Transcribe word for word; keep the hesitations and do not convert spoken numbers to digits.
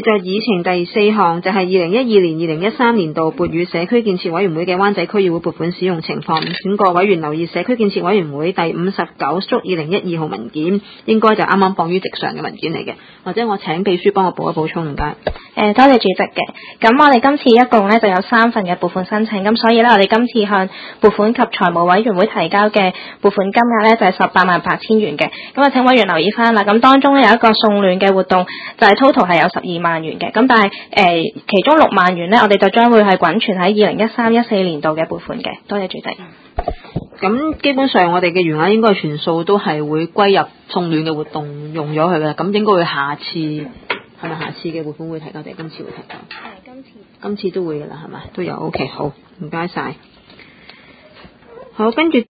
就議程第四項就係二零一二年、二零一三年度撥予社區建設委員會嘅灣仔區議會撥款使用情況，請各委員留意社區建設委員會第五十九縮二零一二號文件，應該就啱啱放於席上嘅文件嚟嘅，或者我請秘書幫我補一補充，唔該。 誒，多謝主席嘅。咁我哋今次一共咧就有三份嘅撥款申請，咁所以咧我哋今次向撥款及財務委員會提交嘅撥款金額咧就係十八萬八千元嘅。咁啊，請委員留意翻啦。咁當中咧有一個送暖嘅活動，就係 total 係有十二萬元嘅。咁但係誒、呃、其中六萬元咧，我哋就將會係滾存喺二零一三一四年度嘅撥款嘅。多謝主席。 咁基本上我哋嘅餘額應該全數都係會歸入送暖嘅活動用咗佢嘅，咁應該會下次係咪下次嘅撥款會提交定今次會提交？係今次。今次都會㗎啦，係咪？都有 OK 好，唔該晒。好，跟住。